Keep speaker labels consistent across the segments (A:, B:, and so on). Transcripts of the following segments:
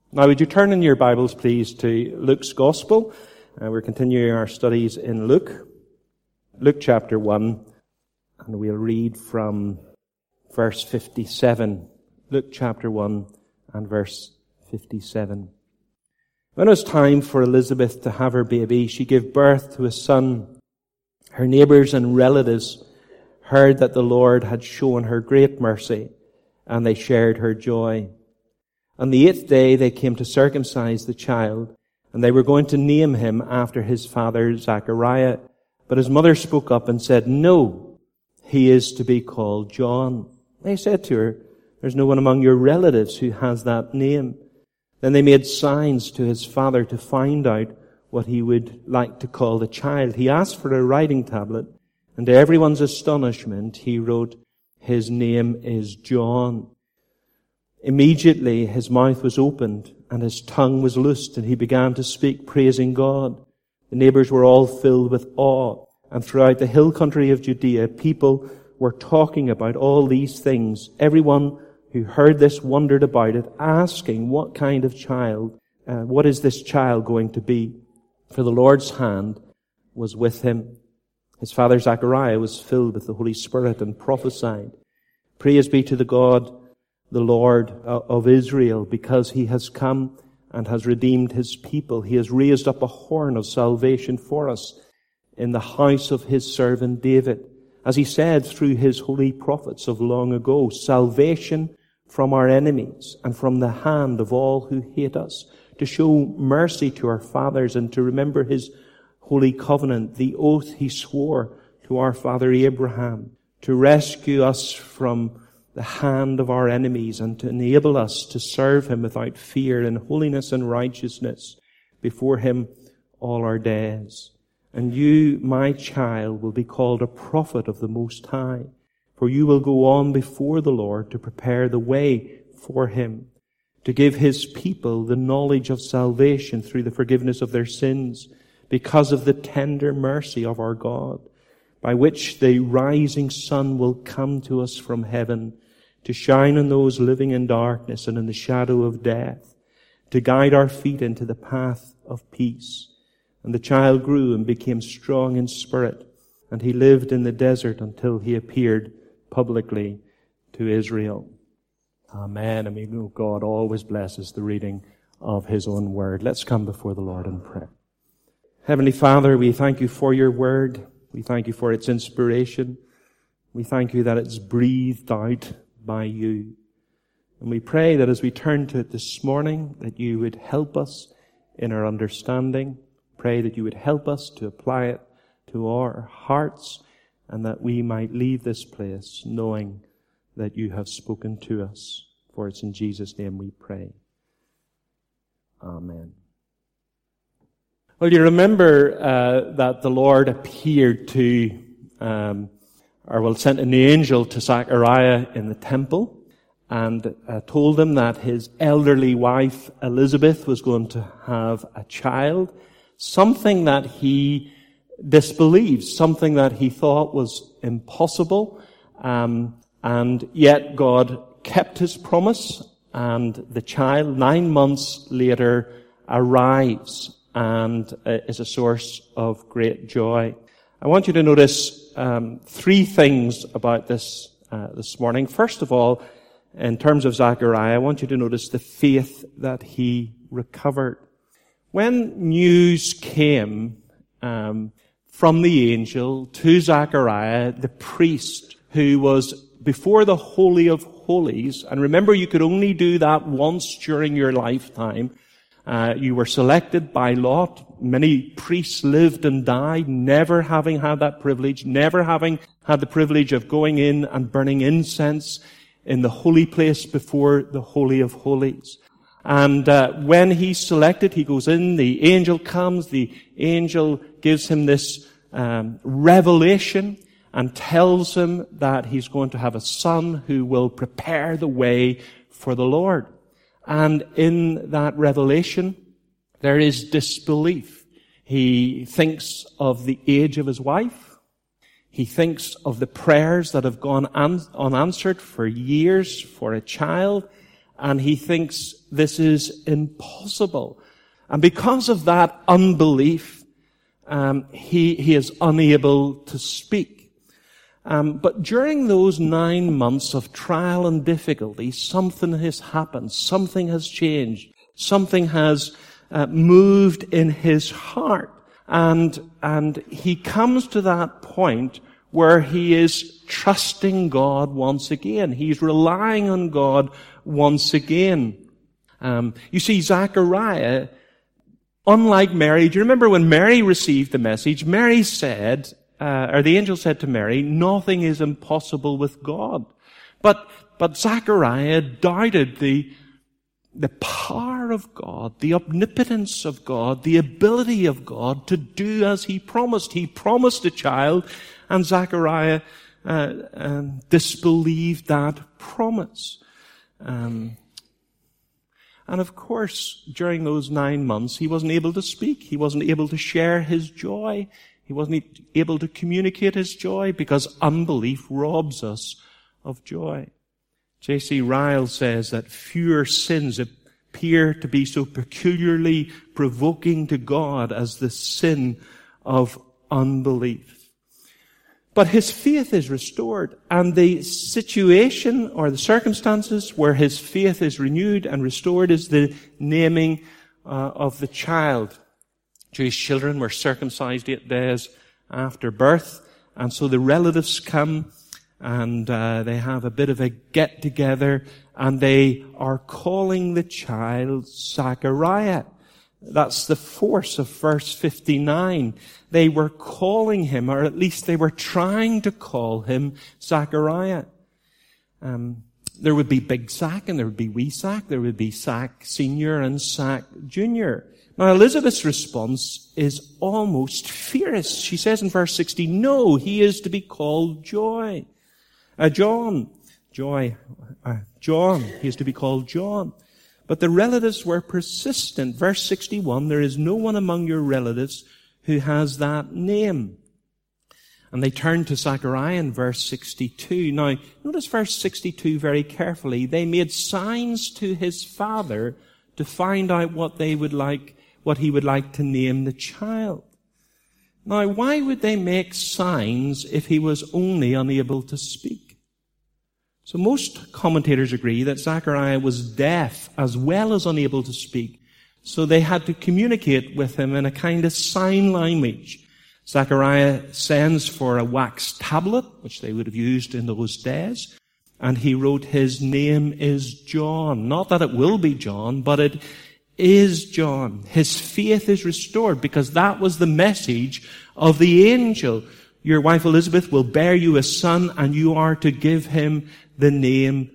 A: Now, would you turn in your Bibles, please, to Luke's Gospel? We're continuing our studies in Luke chapter 1, and we'll read from verse 57. Luke chapter 1 and verse 57. When it was time for Elizabeth to have her baby, she gave birth to a son. Her neighbors and relatives heard that the Lord had shown her great mercy, and they shared her joy. On the 8th day they came to circumcise the child, and they were going to name him after his father Zachariah. But his mother spoke up and said, "No, he is to be called John." They said to her, "There's no one among your relatives who has that name." Then they made signs to his father to find out what he would like to call the child. He asked for a writing tablet, and to everyone's astonishment, he wrote, "His name is John." Immediately his mouth was opened and his tongue was loosed, and he began to speak, praising God. The neighbors were all filled with awe, and throughout the hill country of Judea, people were talking about all these things. Everyone who heard this wondered about it, asking what kind of child, what is this child going to be? For the Lord's hand was with him. His father Zachariah was filled with the Holy Spirit and prophesied, "Praise be to the God, the Lord of Israel, because he has come and has redeemed his people. He has raised up a horn of salvation for us in the house of his servant David, as he said through his holy prophets of long ago, salvation from our enemies and from the hand of all who hate us, to show mercy to our fathers and to remember his holy covenant, the oath he swore to our father Abraham, to rescue us from the hand of our enemies and to enable us to serve him without fear in holiness and righteousness before him all our days. And you, my child, will be called a prophet of the Most High, for you will go on before the Lord to prepare the way for him, to give his people the knowledge of salvation through the forgiveness of their sins, because of the tender mercy of our God, by which the rising sun will come to us from heaven, to shine on those living in darkness and in the shadow of death, to guide our feet into the path of peace. And the child grew and became strong in spirit, and he lived in the desert until he appeared publicly to Israel. Amen. And we know God always blesses the reading of his own word. Let's come before the Lord in prayer. Heavenly Father, we thank you for your word. We thank you for its inspiration. We thank you that it's breathed out by you. And we pray that as we turn to it this morning, that you would help us in our understanding. Pray that you would help us to apply it to our hearts, and that we might leave this place knowing that you have spoken to us. For it's in Jesus' name we pray. Amen. Well, you remember that the Lord appeared to, sent an angel to Zachariah in the temple and told him that his elderly wife Elizabeth was going to have a child, something that he disbelieved, something that he thought was impossible, and yet God kept his promise, and the child 9 months later arrives and is a source of great joy. I want you to notice 3 things about this morning. First of all, in terms of Zachariah, I want you to notice the faith that he recovered. When news came from the angel to Zachariah, the priest who was before the Holy of Holies, and remember you could only do that once during your lifetime. You were selected by lot. Many priests lived and died, never having had that privilege, never having had the privilege of going in and burning incense in the holy place before the Holy of Holies. And when he's selected, he goes in, the angel comes, the angel gives him this revelation and tells him that he's going to have a son who will prepare the way for the Lord. And in that revelation, there is disbelief. He thinks of the age of his wife. He thinks of the prayers that have gone unanswered for years for a child. and he thinks this is impossible. And because of that unbelief, he is unable to speak. But during those 9 months of trial and difficulty, something has happened. Something has changed. Something has moved in his heart. And he comes to that point where he is trusting God once again. He's relying on God once again. You see, Zechariah, unlike Mary, do you remember when Mary received the message? Mary said, or the angel said to Mary, nothing is impossible with God. But Zechariah doubted the power of God, the omnipotence of God, the ability of God to do as he promised. He promised a child, and Zechariah disbelieved that promise. And of course, during those 9 months, he wasn't able to speak. He wasn't able to share his joy. He wasn't able to communicate his joy because unbelief robs us of joy. J.C. Ryle says that fewer sins appear to be so peculiarly provoking to God as the sin of unbelief. But his faith is restored, and the situation or the circumstances where his faith is renewed and restored is the naming of the child. Jewish children were circumcised 8 days after birth, and so the relatives come and they have a bit of a get-together, and they are calling the child Zechariah. That's the force of verse 59. They were calling him, or at least they were trying to call him Zechariah. There would be Big Zach and there would be Wee Zach. There would be Zach Senior and Zach Junior. Now Elizabeth's response is almost fierce. She says in verse 60, no, he is to be called John. He is to be called John. But the relatives were persistent. Verse 61, there is no one among your relatives who has that name. And they turned to Zechariah in verse 62. Now, notice verse 62 very carefully. They made signs to his father to find out what he would like to name the child. Now, why would they make signs if he was only unable to speak? So most commentators agree that Zechariah was deaf as well as unable to speak. So they had to communicate with him in a kind of sign language. Zechariah sends for a wax tablet, which they would have used in those days, and he wrote, his name is John. Not that it will be John, but it is John. His faith is restored because that was the message of the angel. Your wife Elizabeth will bear you a son, and you are to give him the name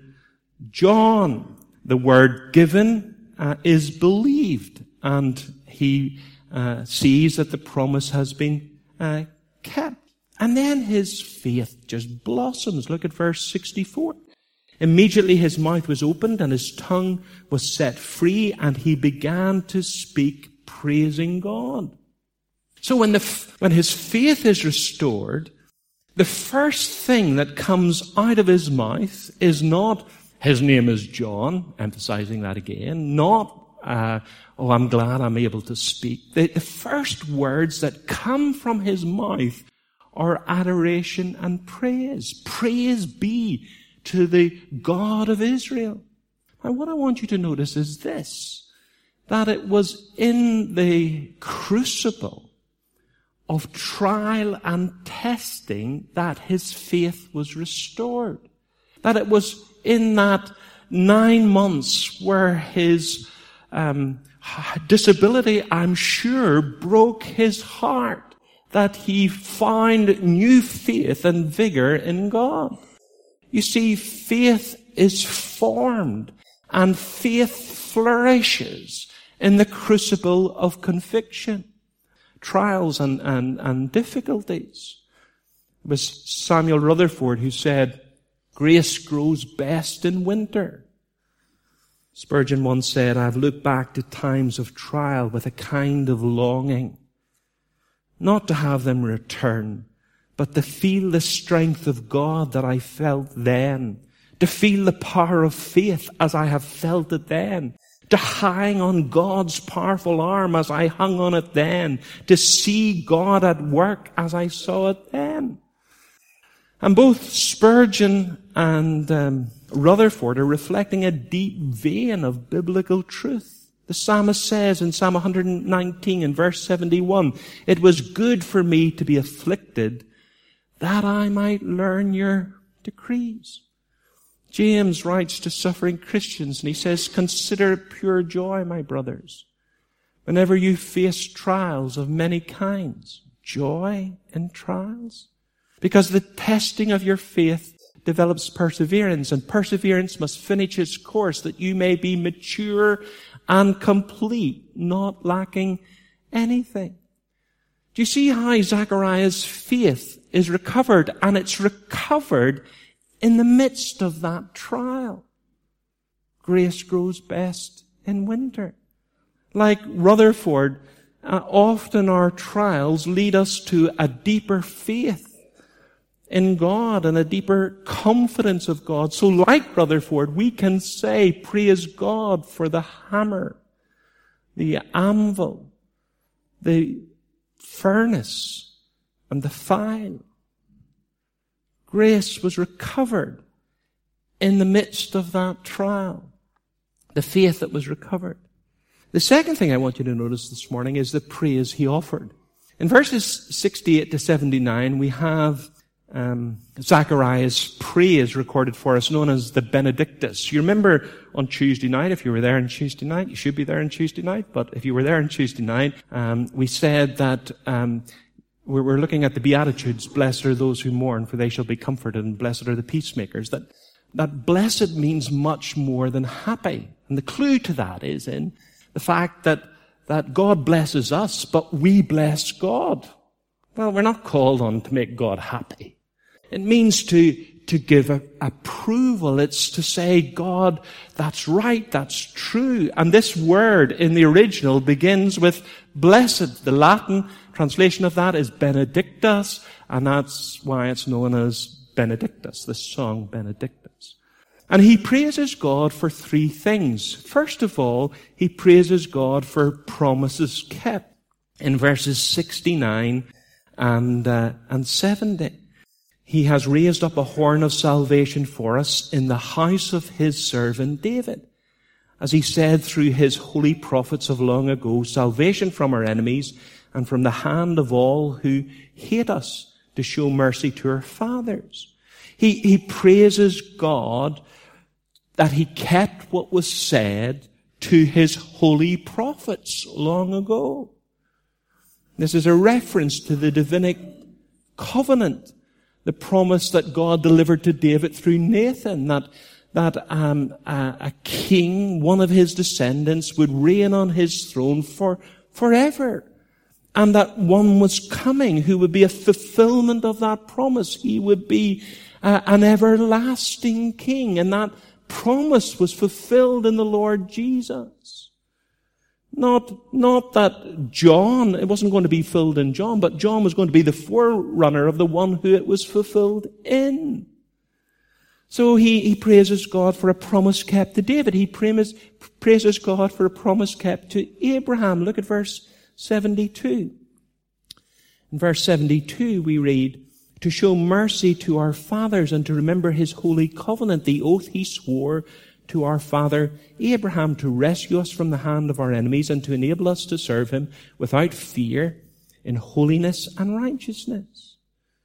A: John. The word given is believed, and he sees that the promise has been kept. And then his faith just blossoms. Look at verse 64. Immediately his mouth was opened and his tongue was set free, and he began to speak, praising God. So when his faith is restored, the first thing that comes out of his mouth is not, his name is John, emphasizing that again, not, oh, I'm glad I'm able to speak. The first words that come from his mouth are adoration and praise. Praise be to the God of Israel. And what I want you to notice is this, that it was in the crucible of trial and testing that his faith was restored. That it was in that 9 months where his disability, I'm sure, broke his heart, that he found new faith and vigor in God. You see, faith is formed and faith flourishes in the crucible of conviction, trials and difficulties. It was Samuel Rutherford who said, grace grows best in winter. Spurgeon once said, I've looked back to times of trial with a kind of longing, not to have them return, but to feel the strength of God that I felt then, to feel the power of faith as I have felt it then, to hang on God's powerful arm as I hung on it then, to see God at work as I saw it then. And both Spurgeon and Rutherford are reflecting a deep vein of biblical truth. The psalmist says in Psalm 119 in verse 71, "It was good for me to be afflicted, that I might learn your decrees." James writes to suffering Christians and he says, "Consider it pure joy, my brothers, whenever you face trials of many kinds." Joy in trials? Because the testing of your faith develops perseverance, and perseverance must finish its course that you may be mature and complete, not lacking anything. Do you see how Zechariah's faith is recovered? And it's recovered in the midst of that trial. Grace grows best in winter. Like Rutherford, often our trials lead us to a deeper faith in God and a deeper confidence of God. So like Rutherford, we can say, praise God for the hammer, the anvil, the furnace, and the file. Grace was recovered in the midst of that trial. The faith that was recovered. The second thing I want you to notice this morning is the praise he offered. In verses 68 to 79, we have Zechariah's praise recorded for us, known as the Benedictus. You remember on Tuesday night, if you were there on Tuesday night, you should be there on Tuesday night, but if you were there on Tuesday night, we said that we're looking at the Beatitudes. Blessed are those who mourn, for they shall be comforted, and blessed are the peacemakers. That blessed means much more than happy. And the clue to that is in the fact that God blesses us, but we bless God. Well, we're not called on to make God happy. It means to give approval. It's to say, God, that's right, that's true. And this word in the original begins with blessed. The Latin translation of that is Benedictus, and that's why it's known as Benedictus, the song Benedictus. And he praises God for three things. First of all, he praises God for promises kept in verses 69 and 70. He has raised up a horn of salvation for us in the house of his servant David. As he said through his holy prophets of long ago, salvation from our enemies and from the hand of all who hate us, to show mercy to our fathers. He praises God that he kept what was said to his holy prophets long ago. This is a reference to the Davidic covenant, the promise that God delivered to David through Nathan, that a king, one of his descendants, would reign on his throne forever. And that one was coming who would be a fulfillment of that promise. He would be an everlasting king. And that promise was fulfilled in the Lord Jesus. Not that John, it wasn't going to be filled in John, but John was going to be the forerunner of the one who it was fulfilled in. So he praises God for a promise kept to David. He praises God for a promise kept to Abraham. Look at verse 72. In verse 72 we read, to show mercy to our fathers and to remember his holy covenant, the oath he swore to our father Abraham, to rescue us from the hand of our enemies and to enable us to serve him without fear in holiness and righteousness.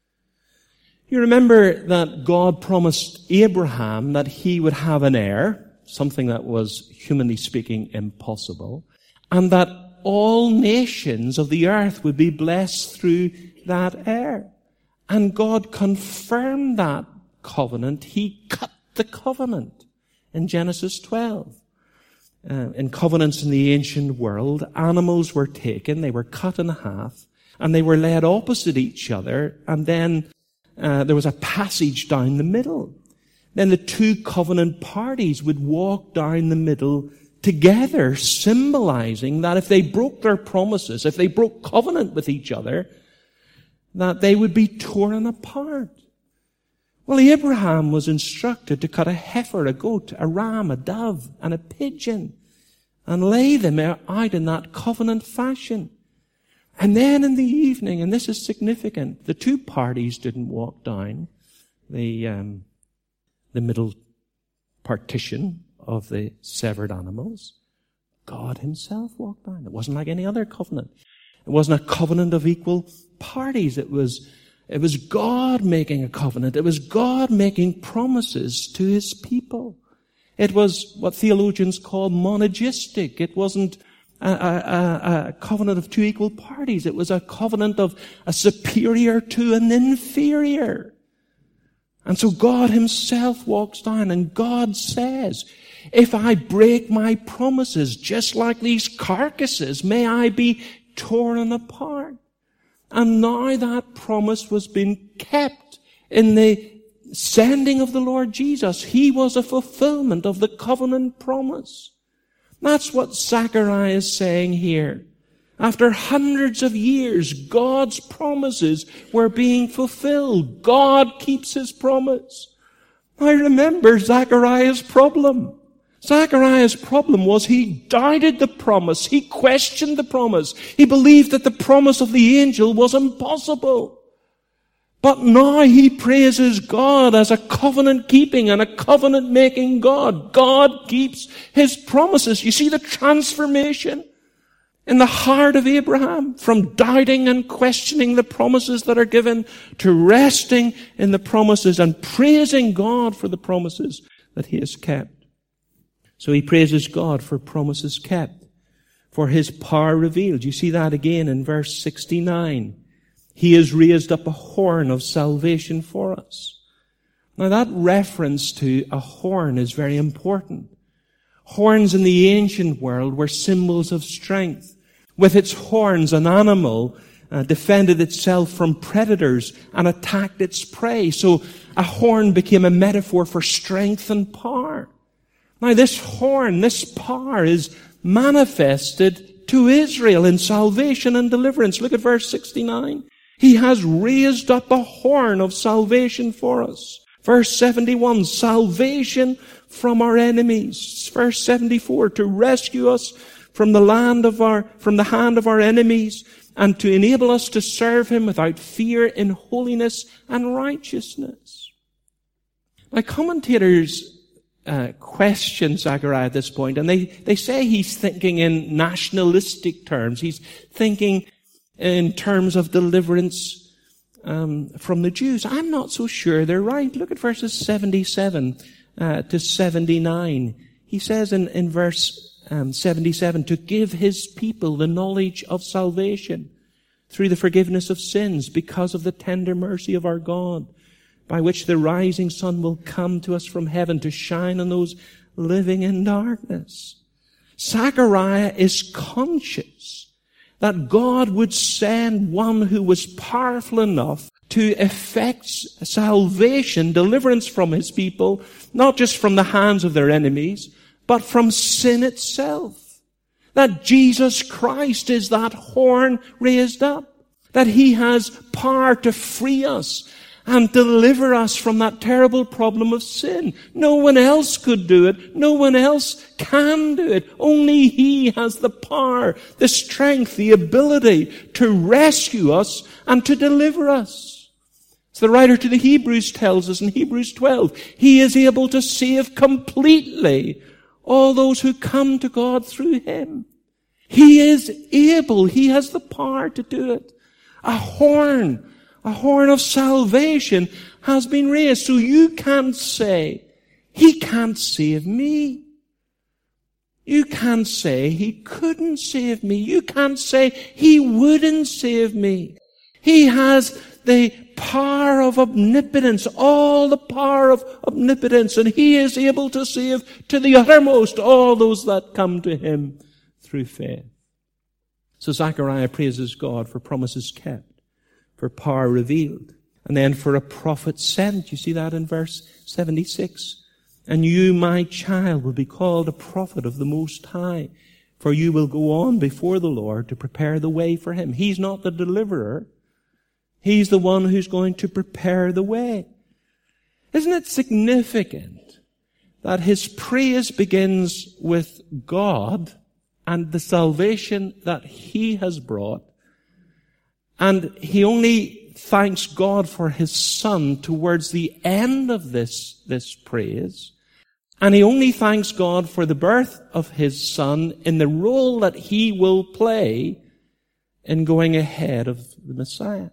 A: You remember that God promised Abraham that he would have an heir, something that was, humanly speaking, impossible, and that all nations of the earth would be blessed through that heir. And God confirmed that covenant. He cut the covenant in Genesis 12. In covenants in the ancient world, animals were taken, they were cut in half, and they were laid opposite each other, and then there was a passage down the middle. Then the two covenant parties would walk down the middle together, symbolizing that if they broke their promises, if they broke covenant with each other, that they would be torn apart. Well, Abraham was instructed to cut a heifer, a goat, a ram, a dove, and a pigeon, and lay them out in that covenant fashion. And then in the evening, and this is significant, the two parties didn't walk down the middle partition of the severed animals. God himself walked down. It wasn't like any other covenant. It wasn't a covenant of equal parties. It was God making a covenant. It was God making promises to his people. It was what theologians call monergistic. It wasn't a covenant of two equal parties. It was a covenant of a superior to an inferior. And so God himself walks down, and God says, if I break my promises, just like these carcasses, may I be torn apart. And now that promise was being kept in the sending of the Lord Jesus. He was a fulfillment of the covenant promise. That's what Zechariah is saying here. After hundreds of years, God's promises were being fulfilled. God keeps his promise. I remember Zechariah's problem. Zechariah's problem was he doubted the promise. He questioned the promise. He believed that the promise of the angel was impossible. But now he praises God as a covenant-keeping and a covenant-making God. God keeps his promises. You see the transformation in the heart of Abraham from doubting and questioning the promises that are given to resting in the promises and praising God for the promises that he has kept. So he praises God for promises kept, for his power revealed. You see that again in verse 69. He has raised up a horn of salvation for us. Now that reference to a horn is very important. Horns in the ancient world were symbols of strength. With its horns, an animal defended itself from predators and attacked its prey. So a horn became a metaphor for strength and power. Now this horn, this power is manifested to Israel in salvation and deliverance. Look at verse 69. He has raised up a horn of salvation for us. Verse 71, salvation from our enemies. Verse 74, to rescue us from the hand of our enemies and to enable us to serve him without fear in holiness and righteousness. Now commentators question Zechariah at this point, and they say he's thinking in nationalistic terms. He's thinking in terms of deliverance from the Jews. I'm not so sure they're right. Look at verses 77 to 79. He says in verse 77, to give his people the knowledge of salvation through the forgiveness of sins because of the tender mercy of our God, by which the rising sun will come to us from heaven to shine on those living in darkness. Zechariah is conscious that God would send one who was powerful enough to effect salvation, deliverance from his people, not just from the hands of their enemies, but from sin itself. That Jesus Christ is that horn raised up. That he has power to free us and deliver us from that terrible problem of sin. No one else could do it. No one else can do it. Only he has the power, the strength, the ability to rescue us and to deliver us. As the writer to the Hebrews tells us in Hebrews 12, he is able to save completely all those who come to God through him. He is able. He has the power to do it. A horn of salvation has been raised. So you can't say, he can't save me. You can't say he couldn't save me. You can't say he wouldn't save me. He has the power of omnipotence, all the power of omnipotence, and he is able to save to the uttermost all those that come to him through faith. So Zechariah praises God for promises kept, for power revealed, and then for a prophet sent. You see that in verse 76. And you, my child, will be called a prophet of the Most High, for you will go on before the Lord to prepare the way for him. He's not the deliverer. He's the one who's going to prepare the way. Isn't it significant that his praise begins with God and the salvation that he has brought, and he only thanks God for his Son towards the end of this praise, and he only thanks God for the birth of his Son in the role that he will play in going ahead of the Messiah.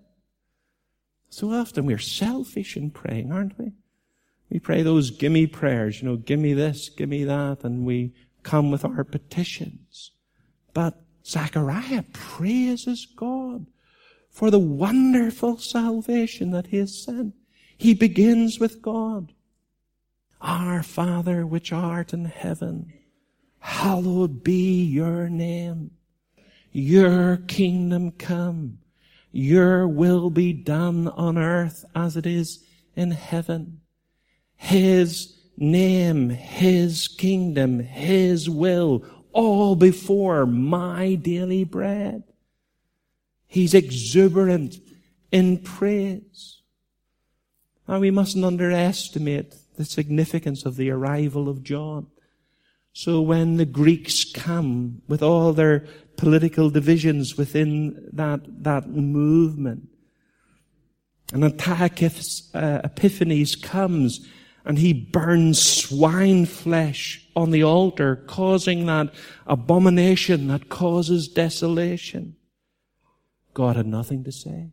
A: So often we're selfish in praying, aren't we? We pray those gimme prayers, give me this, give me that, and we come with our petitions. But Zechariah praises God for the wonderful salvation that he has sent. He begins with God. Our Father which art in heaven, hallowed be your name. Your kingdom come. Your will be done on earth as it is in heaven. His name, his kingdom, his will, all before my daily bread. He's exuberant in praise. Now we mustn't underestimate the significance of the arrival of John. So when the Greeks come with all their political divisions within that movement, and Antiochus Epiphanes comes and he burns swine flesh on the altar, causing that abomination that causes desolation. God had nothing to say.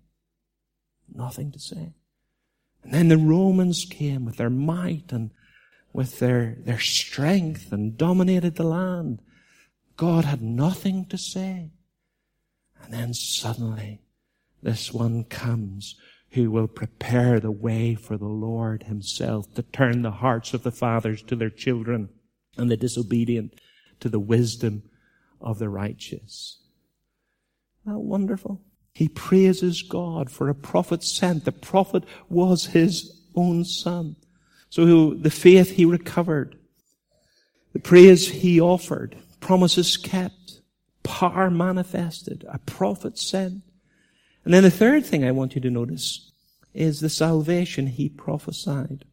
A: Nothing to say. And then the Romans came with their might and with their strength and dominated the land. God had nothing to say. And then suddenly this one comes who will prepare the way for the Lord himself to turn the hearts of the fathers to their children and the disobedient to the wisdom of the righteous. Isn't that wonderful? He praises God for a prophet sent. The prophet was his own son. So the faith he recovered, the praise he offered, promises kept, power manifested, a prophet sent. And then the third thing I want you to notice is the salvation he prophesied.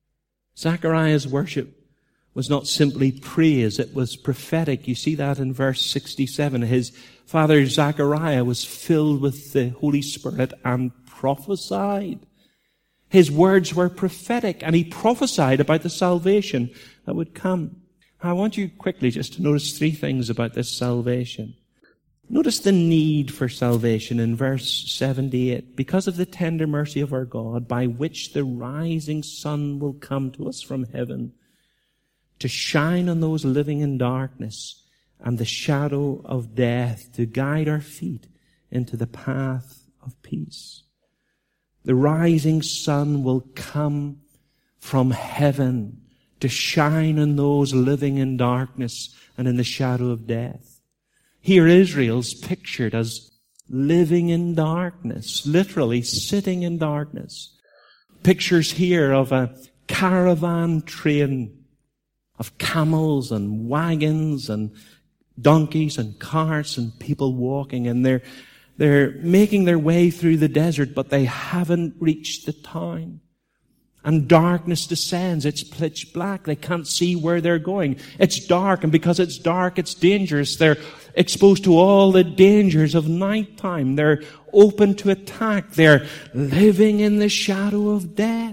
A: Zechariah's worship was not simply praise, it was prophetic. You see that in verse 67. His father Zechariah was filled with the Holy Spirit and prophesied. His words were prophetic, and he prophesied about the salvation that would come. I want you quickly just to notice three things about this salvation. Notice the need for salvation in verse 78. Because of the tender mercy of our God, by which the rising sun will come to us from heaven, to shine on those living in darkness and the shadow of death, to guide our feet into the path of peace. The rising sun will come from heaven to shine on those living in darkness and in the shadow of death. Here Israel's pictured as living in darkness, literally sitting in darkness. Pictures here of a caravan train of camels and wagons and donkeys and carts and people walking, and they're making their way through the desert, but they haven't reached the town. And darkness descends. It's pitch black. They can't see where they're going. It's dark, and because it's dark, it's dangerous. They're exposed to all the dangers of nighttime. They're open to attack. They're living in the shadow of death.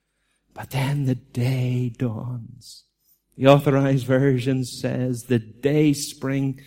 A: But then the day dawns. The Authorized Version says the day spring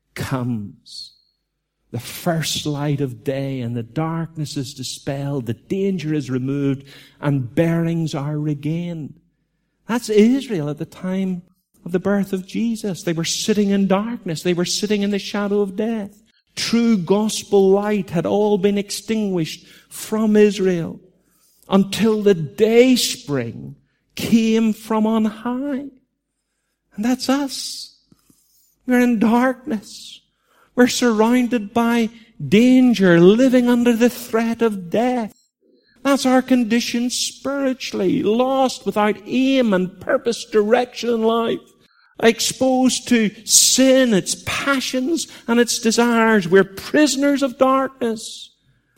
A: comes. The first light of day, and the darkness is dispelled, the danger is removed, and bearings are regained. That's Israel at the time of the birth of Jesus. They were sitting in darkness. They were sitting in the shadow of death. True gospel light had all been extinguished from Israel until the day spring came from on high. And that's us. We're in darkness. We're surrounded by danger, living under the threat of death. That's our condition spiritually, lost without aim and purpose, direction in life, exposed to sin, its passions and its desires. We're prisoners of darkness.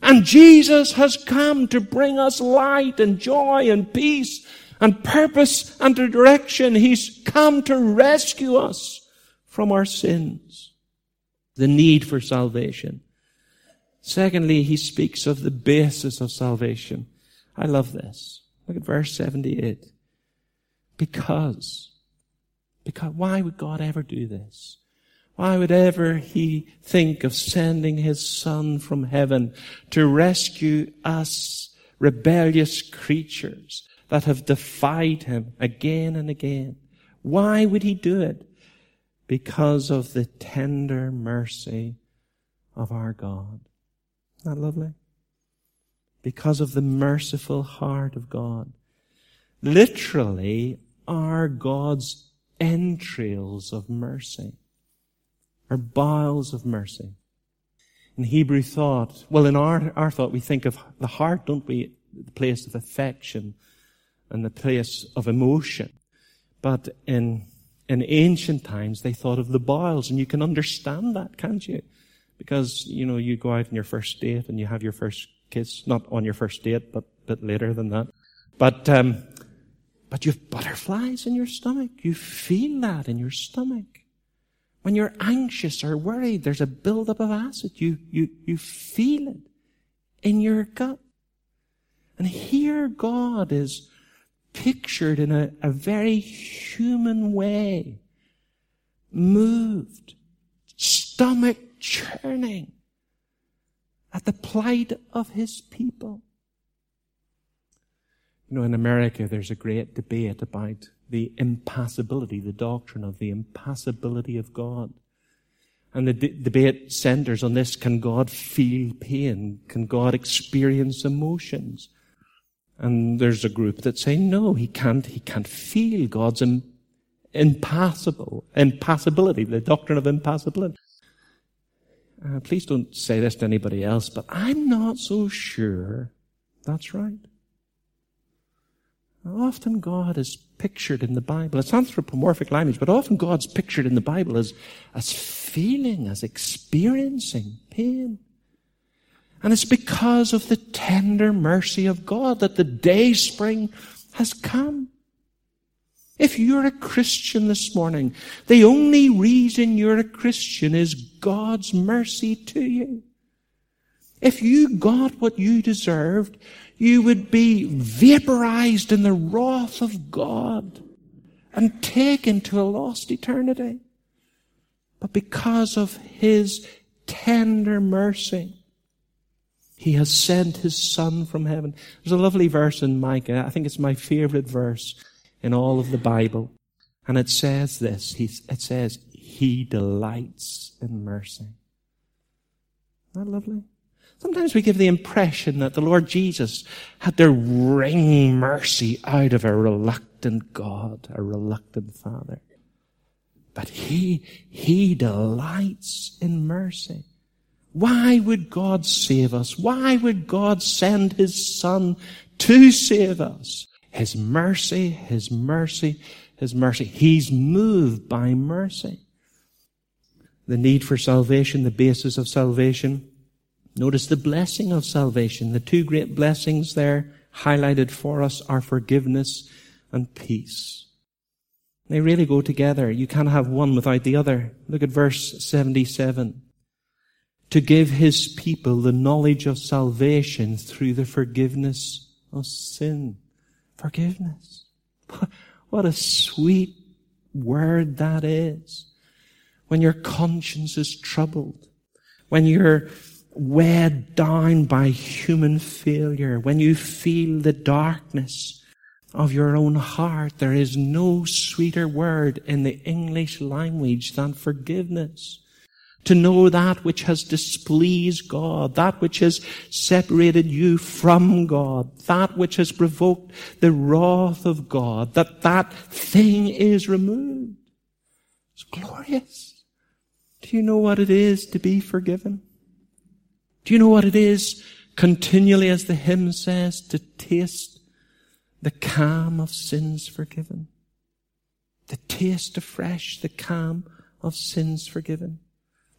A: And Jesus has come to bring us light and joy and peace and purpose and direction. He's come to rescue us from our sins. The need for salvation. Secondly, he speaks of the basis of salvation. I love this. Look at verse 78. Because why would God ever do this? Why would ever he think of sending his Son from heaven to rescue us rebellious creatures that have defied him again and again? Why would he do it? Because of the tender mercy of our God. Isn't that lovely? Because of the merciful heart of God. Literally, are God's entrails of mercy. Are bowels of mercy. In Hebrew thought, well, in our thought, we think of the heart, don't we? The place of affection and the place of emotion. But in ancient times, they thought of the bowels, and you can understand that, can't you? Because, you go out on your first date and you have your first kiss, not on your first date, but a bit later than that. But you have butterflies in your stomach. You feel that in your stomach. When you're anxious or worried, there's a buildup of acid. You feel it in your gut. And here God is pictured in a very human way. Moved. Stomach churning at the plight of his people. In America, there's a great debate about the impassibility, the doctrine of the impassibility of God. And the debate centers on this: can God feel pain? Can God experience emotions? And there's a group that say, no, he can't feel God's impassibility, the doctrine of impassibility. Please don't say this to anybody else, but I'm not so sure that's right. Often God is pictured in the Bible. It's anthropomorphic language, but often God's pictured in the Bible as feeling, as experiencing pain. And it's because of the tender mercy of God that the day spring has come. If you're a Christian this morning, the only reason you're a Christian is God's mercy to you. If you got what you deserved, you would be vaporized in the wrath of God and taken to a lost eternity. But because of his tender mercy, he has sent his Son from heaven. There's a lovely verse in Micah. I think it's my favorite verse in all of the Bible. And it says this. It says, he delights in mercy. Isn't that lovely? Sometimes we give the impression that the Lord Jesus had to wring mercy out of a reluctant God, a reluctant Father. But he delights in mercy. Why would God save us? Why would God send his Son to save us? His mercy, his mercy, his mercy. He's moved by mercy. The need for salvation, the basis of salvation. Notice the blessing of salvation. The two great blessings there highlighted for us are forgiveness and peace. They really go together. You can't have one without the other. Look at verse 77. To give his people the knowledge of salvation through the forgiveness of sin. Forgiveness. What a sweet word that is. When your conscience is troubled, when you're weighed down by human failure, when you feel the darkness of your own heart, there is no sweeter word in the English language than forgiveness. To know that which has displeased God, that which has separated you from God, that which has provoked the wrath of God, that thing is removed. It's glorious. Do you know what it is to be forgiven? Do you know what it is continually, as the hymn says, to taste the calm of sins forgiven? To taste afresh the calm of sins forgiven.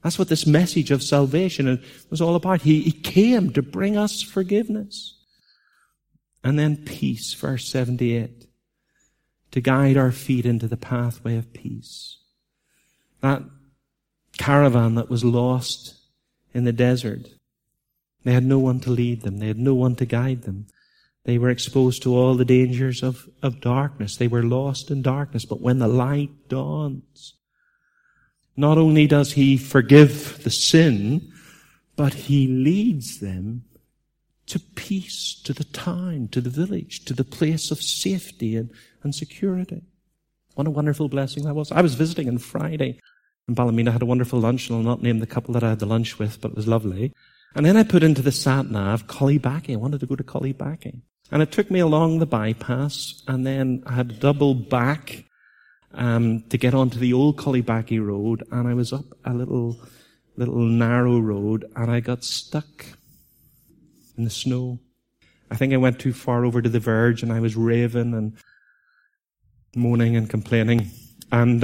A: That's what this message of salvation was all about. He came to bring us forgiveness. And then peace, verse 78, to guide our feet into the pathway of peace. That caravan that was lost in the desert, they had no one to lead them. They had no one to guide them. They were exposed to all the dangers of darkness. They were lost in darkness. But when the light dawns, not only does he forgive the sin, but he leads them to peace, to the town, to the village, to the place of safety and security. What a wonderful blessing that was. I was visiting on Friday in Ballymena. I had a wonderful lunch, and I'll not name the couple that I had the lunch with, but it was lovely. And then I put into the sat-nav Collibackie. I wanted to go to Collibackie. And it took me along the bypass, and then I had to double back to get onto the old Collibackie road, and I was up a little narrow road, and I got stuck in the snow. I think I went too far over to the verge, and I was raving and moaning and complaining, and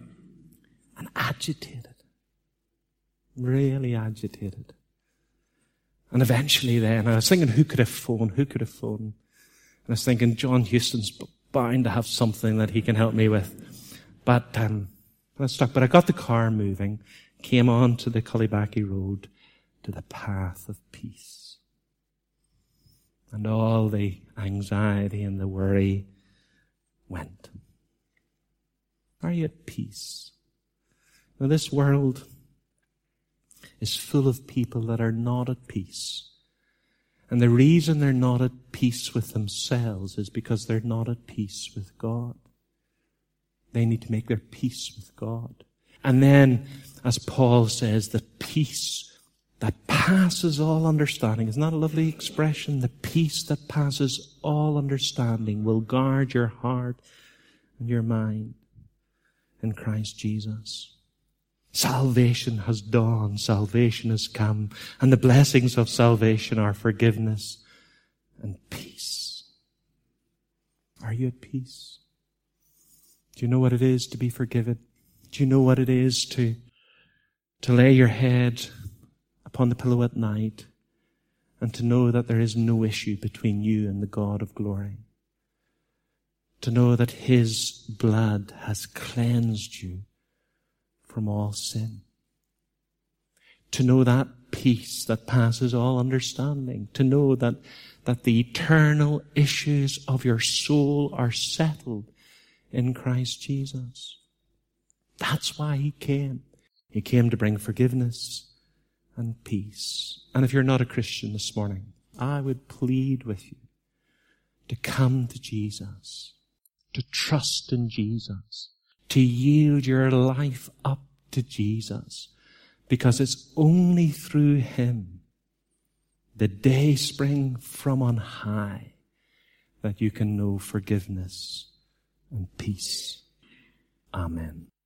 A: agitated. Really agitated. And eventually then, I was thinking, who could have phoned? And I was thinking, John Houston's bound to have something that he can help me with. But I was stuck. But I got the car moving, came on to the Collibackie road, to the path of peace. And all the anxiety and the worry went. Are you at peace? Now, this world is full of people that are not at peace. And the reason they're not at peace with themselves is because they're not at peace with God. They need to make their peace with God. And then, as Paul says, the peace that passes all understanding. Isn't that a lovely expression? The peace that passes all understanding will guard your heart and your mind in Christ Jesus. Salvation has dawned, salvation has come, and the blessings of salvation are forgiveness and peace. Are you at peace? Do you know what it is to be forgiven? Do you know what it is to lay your head upon the pillow at night and to know that there is no issue between you and the God of glory? To know that His blood has cleansed you from all sin. To know that peace that passes all understanding. To know that the eternal issues of your soul are settled in Christ Jesus. That's why He came. He came to bring forgiveness and peace. And if you're not a Christian this morning, I would plead with you to come to Jesus, to trust in Jesus, to yield your life up to Jesus, because it's only through Him, the dayspring from on high, that you can know forgiveness and peace. Amen.